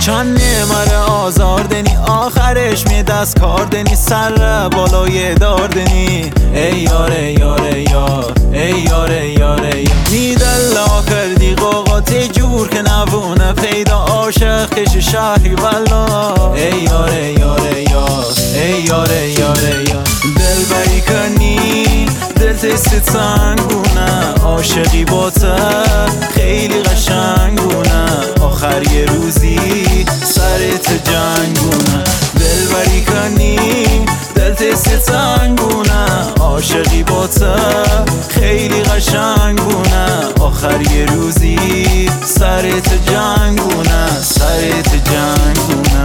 چند نمره آزار دنی آخرش می دست کار دنی سر بالای دار دنی ای یار ای یار ای یار ای یار ای یار ای می دل آخردی قوقات جور که نبونه پیدا عاشق کش شهری والا ای یار ای یار ای یار ای یار ای یار ای یار دل بری کنی دل تست سنگونه عاشقی با ته خیلی قشنگونه آخر یه روزی سرت جنگونه دل بری کنی دل تست سنگونه عاشقی با ته خیلی قشنگونه آخر یه روزی سرت جنگونه سرت جنگونه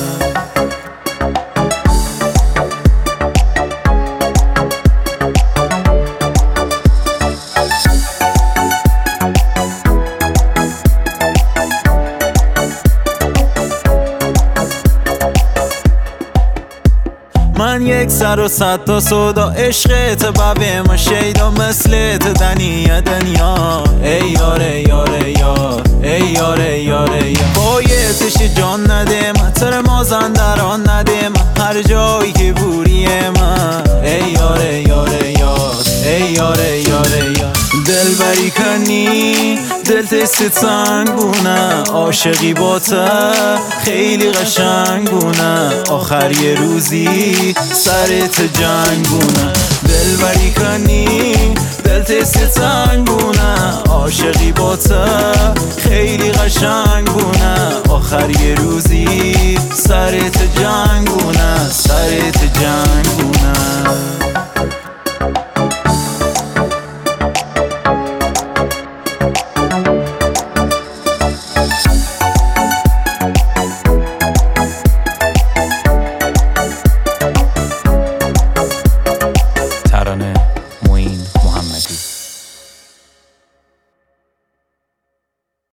من یک سر و صد تا سودا عشقت ببه ما شیدا مثلت دنیه دنیا ای یار ای یار ای یار ای یار ای یار ای یار بایتش جان نده من تر مازندران نده من هر جایی که بوری من ای یار ای یار ای یار ای یار ای یار ای یار دل بری کنی دل تست سنگونه عاشقی با ته خیلی قشنگونه آخر یه روزی سرت جنگونه دل بری کنی دل تست سنگونه عاشقی با ته